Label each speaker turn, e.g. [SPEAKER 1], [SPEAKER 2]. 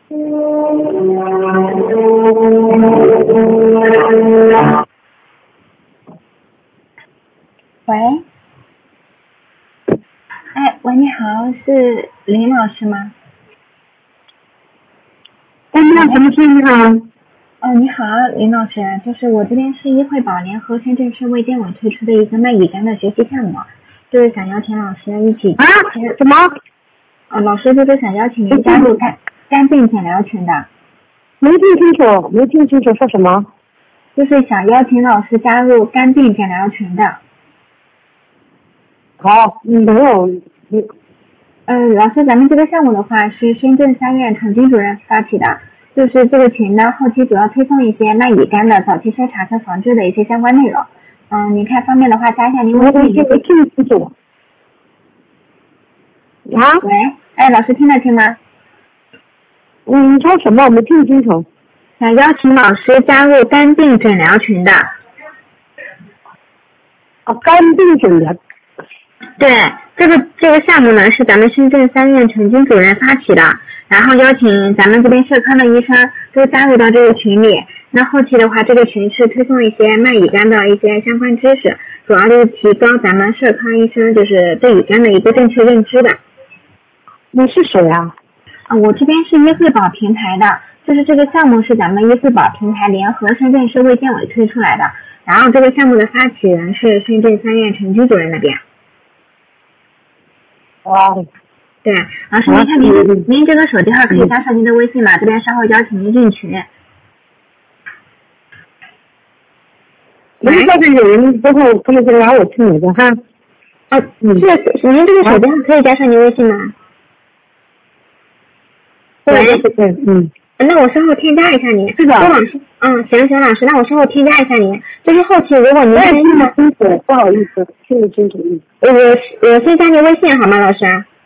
[SPEAKER 1] 喂，喂，你好，是林老师吗？
[SPEAKER 2] 那什么事你好？
[SPEAKER 1] 你好，林老师，就是我这边是医惠宝联合深圳市卫健委推出的一个卖乙肝的学习项目，就是想邀请老师一起
[SPEAKER 2] 什么？
[SPEAKER 1] 老师就是想邀请您加入肝病检疗群的。
[SPEAKER 2] 没听清楚说什么？
[SPEAKER 1] 就是想邀请老师加入肝病检疗群的。
[SPEAKER 2] 好，没有。
[SPEAKER 1] 老师，咱们这个项目的话是深圳3院陈军主任发起的，就是这个群呢后期主要推送一些卖乙肝的早期筛查和防治的一些相关内容。您看方便的话加一下您微信。
[SPEAKER 2] 没听清楚。
[SPEAKER 1] 喂，老师听得清吗？
[SPEAKER 2] 你说什么？我没听清楚。
[SPEAKER 1] 想邀请老师加入肝病诊疗群的。
[SPEAKER 2] 肝病诊疗。
[SPEAKER 1] 对，这个项目呢是咱们深圳3院陈军主任发起的，然后邀请咱们这边社康的医生都加入到这个群里。那后期的话，这个群是推送一些卖乙肝的一些相关知识，主要就是提高咱们社康医生就是对乙肝的一个正确认知的。
[SPEAKER 2] 你是谁啊？
[SPEAKER 1] 我这边是医惠宝平台的，就是这个项目是咱们医惠宝平台联合深圳市卫健委推出来的，然后这个项目的发起人是深圳3院陈军主任那边。对，老师您看您这个手机号可以加上您的微信嘛，这边稍后邀请您进群。
[SPEAKER 2] 您这边有人之后可以拉我进来的哈。
[SPEAKER 1] 您这个手机号可以加上您微信吗？
[SPEAKER 2] 对。
[SPEAKER 1] 那我稍后添加一下您。是的。老师，行老师，那我稍后添加一下您。就是后期如果您
[SPEAKER 2] 听不清楚，不好意思，听不清楚。
[SPEAKER 1] 我先加您微信好吗，老师？